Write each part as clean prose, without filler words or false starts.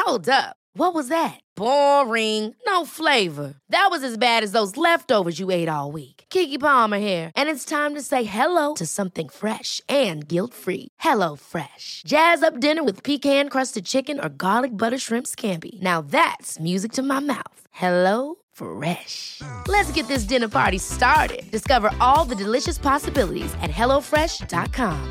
Hold up. What was that? Boring. No flavor. That was as bad as those leftovers you ate all week. Keke Palmer here, and it's time to say hello to something fresh and guilt-free. Hello Fresh. Jazz up dinner with pecan-crusted chicken or garlic butter shrimp scampi. Now that's music to my mouth. Hello Fresh. Let's get this dinner party started. Discover all the delicious possibilities at hellofresh.com.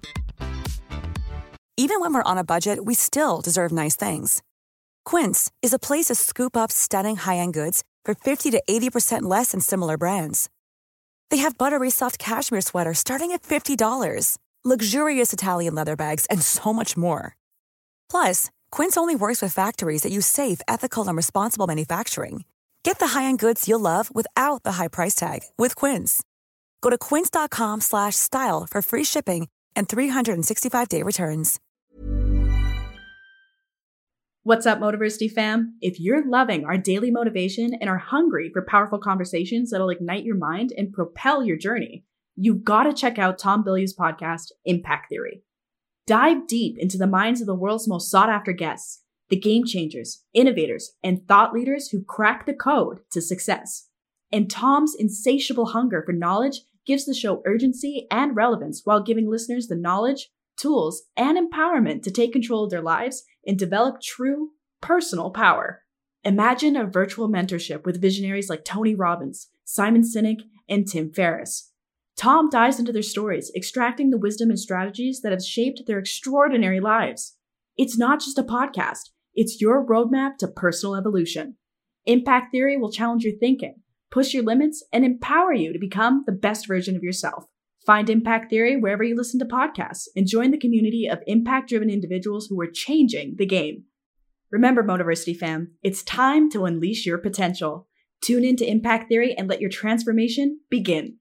Even when we're on a budget, we still deserve nice things. Quince is a place to scoop up stunning high-end goods for 50 to 80% less than similar brands. They have buttery soft cashmere sweaters starting at $50, luxurious Italian leather bags, and so much more. Plus, Quince only works with factories that use safe, ethical, and responsible manufacturing. Get the high-end goods you'll love without the high price tag with Quince. Go to quince.com/style for free shipping and 365-day returns. What's up, Motiversity fam? If you're loving our daily motivation and are hungry for powerful conversations that'll ignite your mind and propel your journey, you've got to check out Tom Bilyeu's podcast, Impact Theory. Dive deep into the minds of the world's most sought-after guests, the game changers, innovators, and thought leaders who crack the code to success. And Tom's insatiable hunger for knowledge gives the show urgency and relevance while giving listeners the knowledge, tools, and empowerment to take control of their lives and develop true personal power. Imagine a virtual mentorship with visionaries like Tony Robbins, Simon Sinek, and Tim Ferriss. Tom dives into their stories, extracting the wisdom and strategies that have shaped their extraordinary lives. It's not just a podcast, it's your roadmap to personal evolution. Impact Theory will challenge your thinking, push your limits, and empower you to become the best version of yourself. Find Impact Theory wherever you listen to podcasts and join the community of impact-driven individuals who are changing the game. Remember, Motiversity fam, it's time to unleash your potential. Tune in to Impact Theory and let your transformation begin.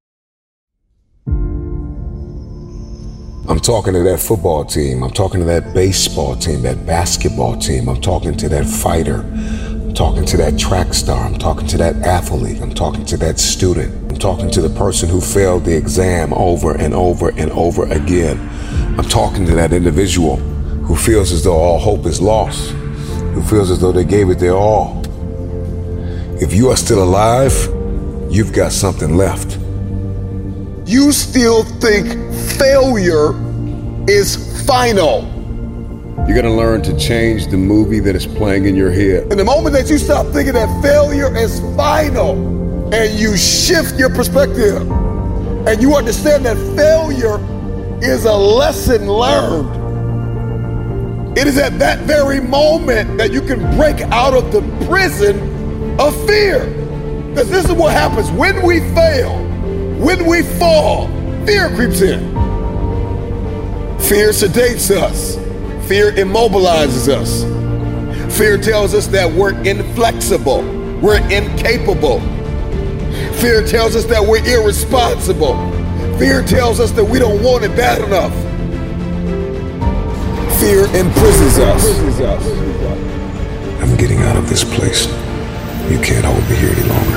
I'm talking to that football team. I'm talking to that baseball team, that basketball team. I'm talking to that fighter. I'm talking to that track star. I'm talking to that athlete. I'm talking to that student. I'm talking to the person who failed the exam over and over and over again. I'm talking to that individual who feels as though all hope is lost, who feels as though they gave it their all. If you are still alive, you've got something left. You still think failure is final. You're gonna learn to change the movie that is playing in your head. And the moment that you stop thinking that failure is final, and you shift your perspective, and you understand that failure is a lesson learned, it is at that very moment that you can break out of the prison of fear. Because this is what happens when we fail. When we fall, fear creeps in. Fear sedates us. Fear immobilizes us. Fear tells us that we're inflexible. We're incapable. Fear tells us that we're irresponsible. Fear tells us that we don't want it bad enough. Fear imprisons us. I'm getting out of this place. You can't hold me here any longer.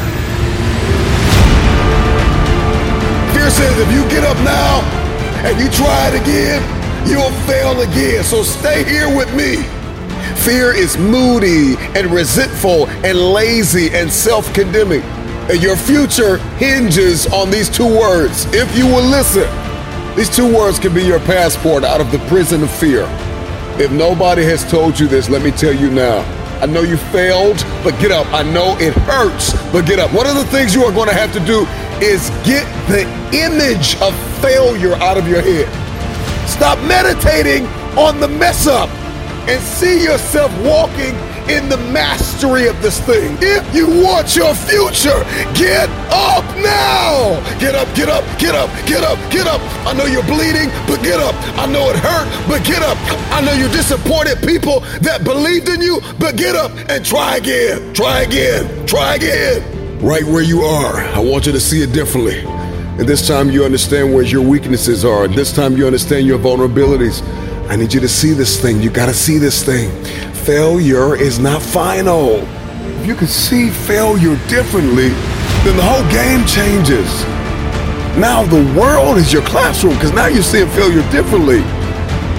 Fear says if you get up now and you try it again, you'll fail again. So stay here with me. Fear is moody and resentful and lazy and self-condemning. And your future hinges on these two words. If you will listen, these two words can be your passport out of the prison of fear. If nobody has told you this, let me tell you now. I know you failed, but get up. I know it hurts, but get up. One of the things you are going to have to do is get the image of failure out of your head. Stop meditating on the mess up and see yourself walking in the mastery of this thing. If you want your future, get up now. Get up, get up, get up, get up, get up. I know you're bleeding, but get up. I know it hurt, but get up. I know you disappointed people that believed in you, but get up and try again, try again, try again. Right where you are, I want you to see it differently. And this time you understand where your weaknesses are. And this time you understand your vulnerabilities. I need you to see this thing. You gotta see this thing. Failure is not final. If you can see failure differently, then the whole game changes. Now the world is your classroom because now you're seeing failure differently.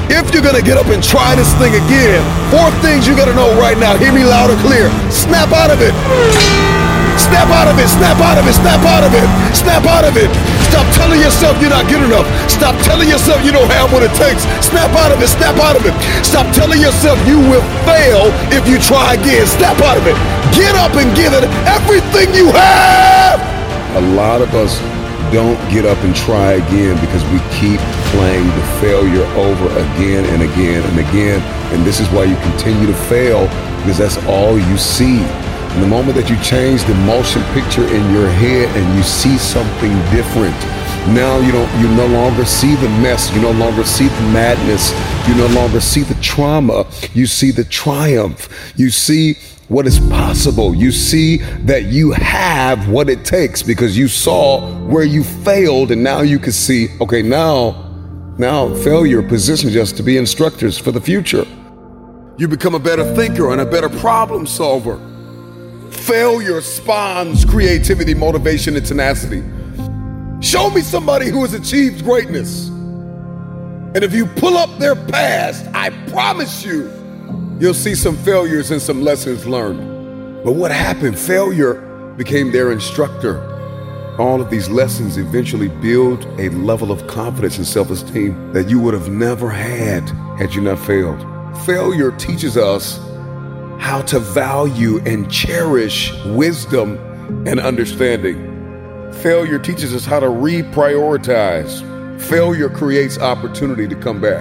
If you're gonna get up and try this thing again, 4 things you gotta know right now. Hear me loud and clear. Snap out of it. Snap out of it, snap out of it, snap out of it, snap out of it. Stop telling yourself you're not good enough. Stop telling yourself you don't have what it takes. Snap out of it, snap out of it. Stop telling yourself you will fail if you try again. Snap out of it. Get up and give it everything you have. A lot of us don't get up and try again because we keep playing the failure over again and again and again. And this is why you continue to fail, because that's all you see. And the moment that you change the motion picture in your head and you see something different, now you no longer see the mess, you no longer see the madness, you no longer see the trauma, you see the triumph, you see what is possible, you see that you have what it takes because you saw where you failed, and now you can see, okay, now failure positions us to be instructors for the future. You become a better thinker and a better problem solver. Failure spawns creativity, motivation, and tenacity. Show me somebody who has achieved greatness, and if you pull up their past, I promise you'll see some failures and some lessons learned. But what happened? Failure became their instructor. All of these lessons eventually build a level of confidence and self-esteem that you would have never had you not failed. Failure teaches us how to value and cherish wisdom and understanding. Failure teaches us how to reprioritize. Failure creates opportunity to come back.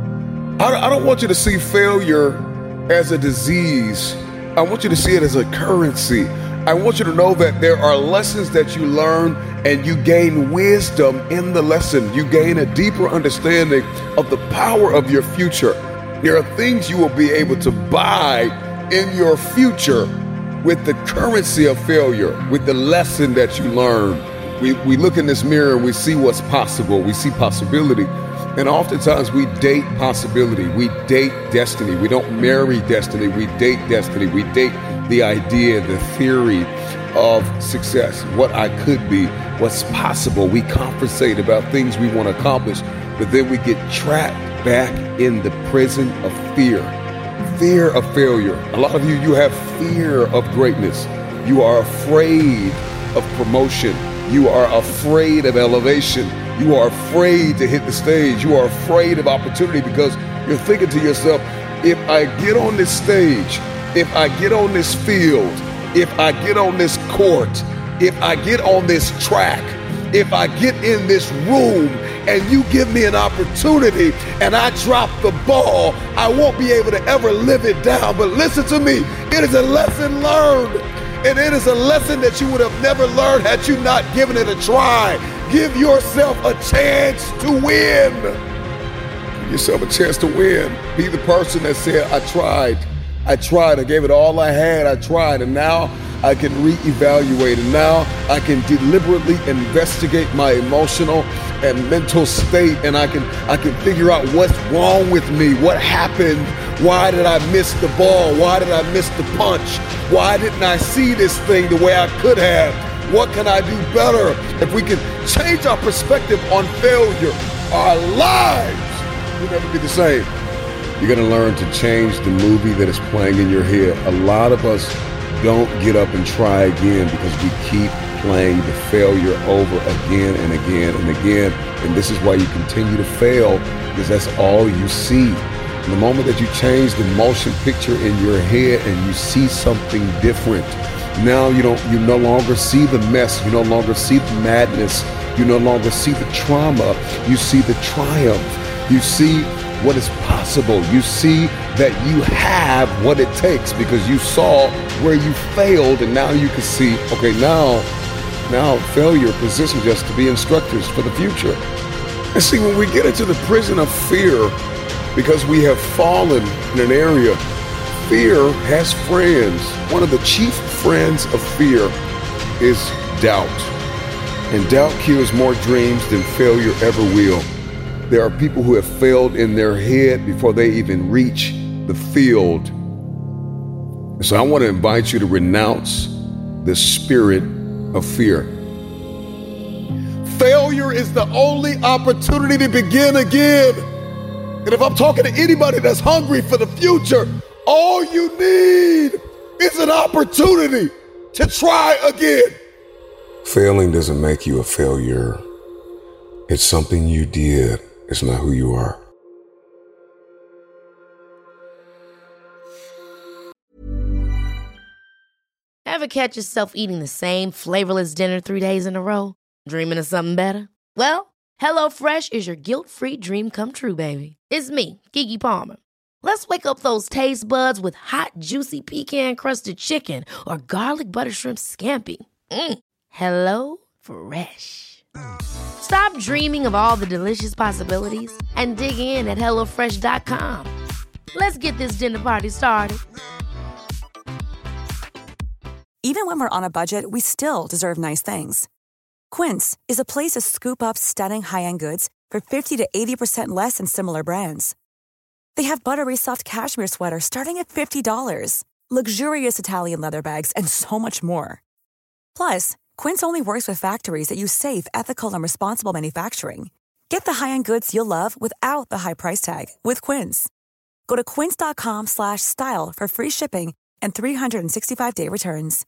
I don't want you to see failure as a disease. I want you to see it as a currency. I want you to know that there are lessons that you learn and you gain wisdom in the lesson. You gain a deeper understanding of the power of your future. There are things you will be able to buy in your future with the currency of failure, with the lesson that you learn. We look in this mirror and we see what's possible. We see possibility. And oftentimes we date possibility. We date destiny. We don't marry destiny. We date destiny. We date the idea, the theory of success, what I could be, what's possible. We conversate about things we want to accomplish, but then we get trapped back in the prison of fear. Fear of failure. A lot of you have fear of greatness. You are afraid of promotion. You are afraid of elevation. You are afraid to hit the stage. You are afraid of opportunity because you're thinking to yourself, if I get on this stage, if I get on this field, if I get on this court, if I get on this track, if I get in this room and you give me an opportunity and I drop the ball, I won't be able to ever live it down. But listen to me, it is a lesson learned. And it is a lesson that you would have never learned had you not given it a try. Give yourself a chance to win. Give yourself a chance to win. Be the person that said, I tried, I gave it all I had, I tried, and now I can reevaluate, and now I can deliberately investigate my emotional and mental state, and I can figure out what's wrong with me, what happened, why did I miss the ball, why did I miss the punch, why didn't I see this thing the way I could have, what can I do better? If we can change our perspective on failure, our lives will never be the same. You're gonna learn to change the movie that is playing in your head. A lot of us don't get up and try again because we keep playing the failure over again and again and again. And this is why you continue to fail, because that's all you see. And the moment that you change the motion picture in your head and you see something different, now you no longer see the mess, you no longer see the madness, you no longer see the trauma, you see the triumph, you see what is possible. You see that you have what it takes because you saw where you failed, and now you can see, okay, now failure positions us to be instructors for the future. And see, when we get into the prison of fear, because we have fallen in an area, fear has friends. One of the chief friends of fear is doubt. And doubt kills more dreams than failure ever will. There are people who have failed in their head before they even reach the field. So I want to invite you to renounce the spirit of fear. Failure is the only opportunity to begin again. And if I'm talking to anybody that's hungry for the future, all you need is an opportunity to try again. Failing doesn't make you a failure. It's something you did. It's not who you are. Ever catch yourself eating the same flavorless dinner 3 days in a row? Dreaming of something better? Well, HelloFresh is your guilt-free dream come true, baby. It's me, Keke Palmer. Let's wake up those taste buds with hot, juicy pecan-crusted chicken or garlic butter shrimp scampi. HelloFresh. Stop dreaming of all the delicious possibilities and dig in at HelloFresh.com. Let's get this dinner party started. Even when we're on a budget, we still deserve nice things. Quince is a place to scoop up stunning high-end goods for 50 to 80% less than similar brands. They have buttery soft cashmere sweaters starting at $50, luxurious Italian leather bags, and so much more. Plus, Quince only works with factories that use safe, ethical, and responsible manufacturing. Get the high-end goods you'll love without the high price tag with Quince. Go to quince.com/style for free shipping and 365-day returns.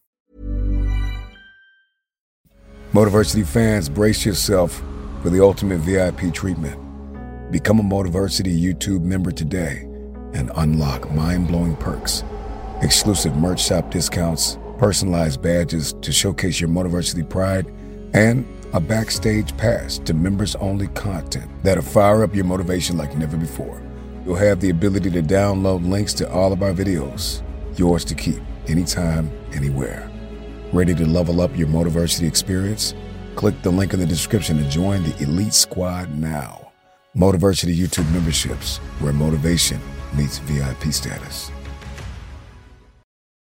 Motiversity fans, brace yourself for the ultimate VIP treatment. Become a Motiversity YouTube member today and unlock mind-blowing perks, exclusive merch shop discounts, personalized badges to showcase your Motiversity pride, and a backstage pass to members-only content that'll fire up your motivation like never before. You'll have the ability to download links to all of our videos, yours to keep, anytime, anywhere. Ready to level up your Motiversity experience? Click the link in the description to join the Elite Squad now. Motiversity YouTube memberships, where motivation meets VIP status.